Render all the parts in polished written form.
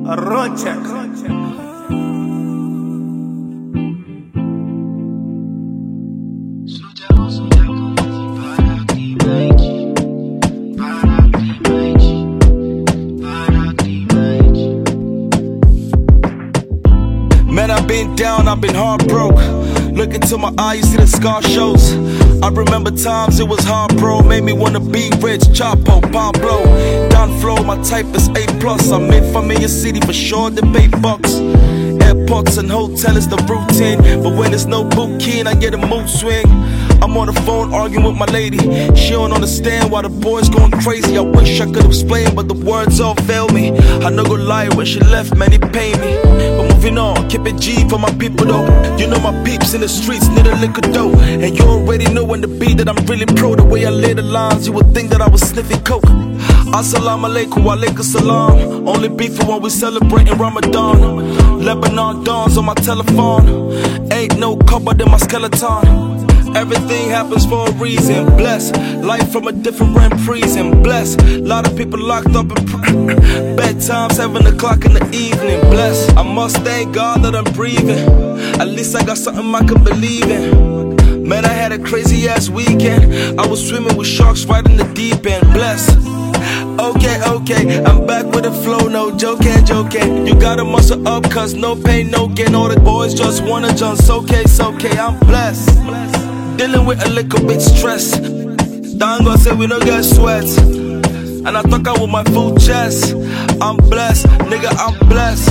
Rocha. Man, I've been down, I've been heartbroken. Look into my eyes, you see the scar shows. I remember times it was hard, bro. Made me wanna be rich, Chapo, Pablo. Don Flow, my type is A+. I'm in familiar city for sure, the pay bucks. Airports and hotel is the routine, but when there's no booking, I get a mood swing. I'm on the phone arguing with my lady. She don't understand why the boy's going crazy. I wish I could explain, but the words all fail me. I no go lie, when she left, man, it pain me. But moving on, keep it G for my people though. You know my peeps in the streets need a liquor dough. And you already know when the beat that I'm really pro. The way I lay the lines, you would think that I was sniffing coke. Assalamu alaikum, wa alaikum salam. Only beef for when we celebrating Ramadan. Lebanon dawns on my telephone. Ain't no cupboard in my skeleton. Everything happens for a reason. Bless life from a different prison. Bless lot of people locked up in bedtime 7 o'clock in the evening. Bless I must thank God that I'm breathing. At least I got something I can believe in. Man, I had a crazy ass weekend. I was swimming with sharks right in the deep end. Bless. Okay, I'm back with the flow, no joking. You gotta muscle up, cause no pain, no gain. All the boys just wanna jump, it's okay, I'm blessed. Dealing with a little bit stress. Dango say we no get sweat. And I talk out with my full chest. I'm blessed, nigga, I'm blessed.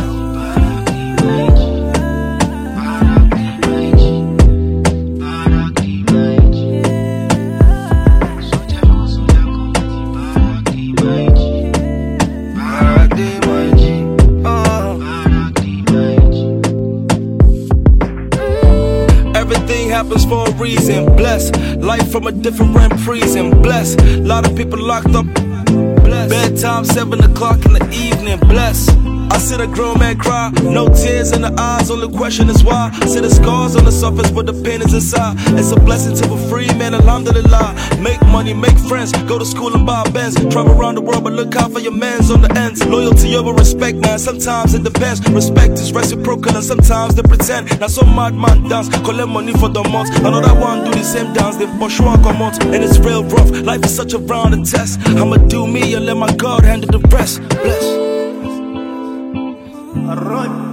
Everything happens for a reason. Bless life from a different prison. Bless lot of people locked up. Bless bedtime 7 o'clock in the evening. Bless I see the grown man cry, no tears in the eyes. Only question is why. I see the scars on the surface, but the pain is inside. It's a blessing to be free, man. Alhamdulillah. Make money, make friends, go to school and buy a Benz. Travel around the world, but look out for your mans on the ends. Loyalty over respect, man. Sometimes it depends. Respect is reciprocal, and sometimes they pretend. Now some madman dance, collect money for the months. Another one do the same dance, they push one come out, and it's real rough. Life is such a round of test. I'ma do me and let my God handle the rest. Bless. Run.